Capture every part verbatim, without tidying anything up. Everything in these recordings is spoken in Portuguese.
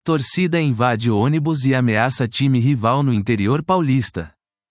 Torcida invade ônibus e ameaça time rival no interior paulista.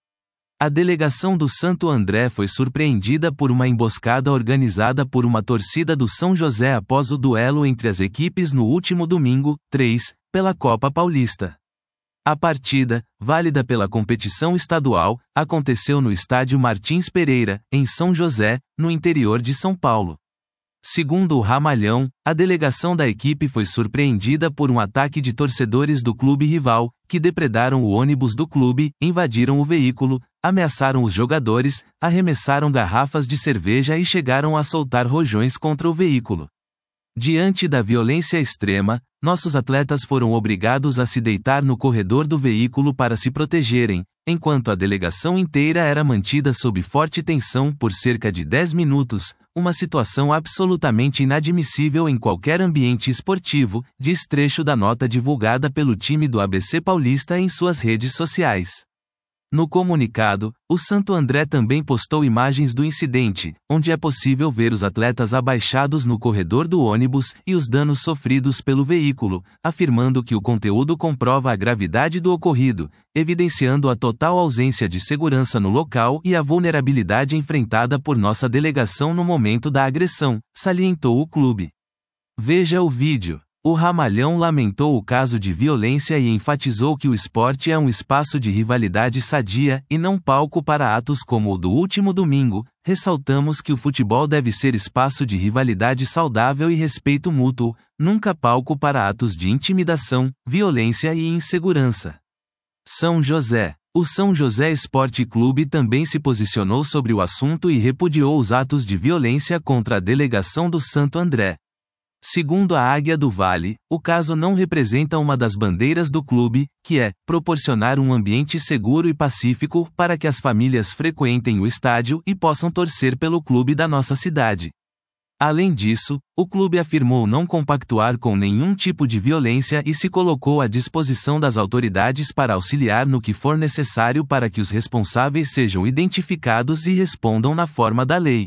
A delegação do Santo André foi surpreendida por uma emboscada organizada por uma torcida do São José após o duelo entre as equipes no último domingo, três, pela Copa Paulista. A partida, válida pela competição estadual, aconteceu no estádio Martins Pereira, em São José, no interior de São Paulo. Segundo o Ramalhão, a delegação da equipe foi surpreendida por um ataque de torcedores do clube rival, que depredaram o ônibus do clube, invadiram o veículo, ameaçaram os jogadores, arremessaram garrafas de cerveja e chegaram a soltar rojões contra o veículo. Diante da violência extrema, nossos atletas foram obrigados a se deitar no corredor do veículo para se protegerem, enquanto a delegação inteira era mantida sob forte tensão por cerca de dez minutos, uma situação absolutamente inadmissível em qualquer ambiente esportivo, diz trecho da nota divulgada pelo time do A B C Paulista em suas redes sociais. No comunicado, o Santo André também postou imagens do incidente, onde é possível ver os atletas abaixados no corredor do ônibus e os danos sofridos pelo veículo, afirmando que o conteúdo comprova a gravidade do ocorrido, evidenciando a total ausência de segurança no local e a vulnerabilidade enfrentada por nossa delegação no momento da agressão, salientou o clube. Veja o vídeo. O Ramalhão lamentou o caso de violência e enfatizou que o esporte é um espaço de rivalidade sadia e não palco para atos como o do último domingo. Ressaltamos que o futebol deve ser espaço de rivalidade saudável e respeito mútuo, nunca palco para atos de intimidação, violência e insegurança. São José. O São José Esporte Clube também se posicionou sobre o assunto e repudiou os atos de violência contra a delegação do Santo André. Segundo a Águia do Vale, o caso não representa uma das bandeiras do clube, que é proporcionar um ambiente seguro e pacífico para que as famílias frequentem o estádio e possam torcer pelo clube da nossa cidade. Além disso, o clube afirmou não compactuar com nenhum tipo de violência e se colocou à disposição das autoridades para auxiliar no que for necessário para que os responsáveis sejam identificados e respondam na forma da lei.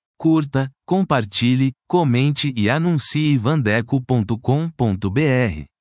Curta, compartilhe, comente e anuncie vandeco ponto com ponto br.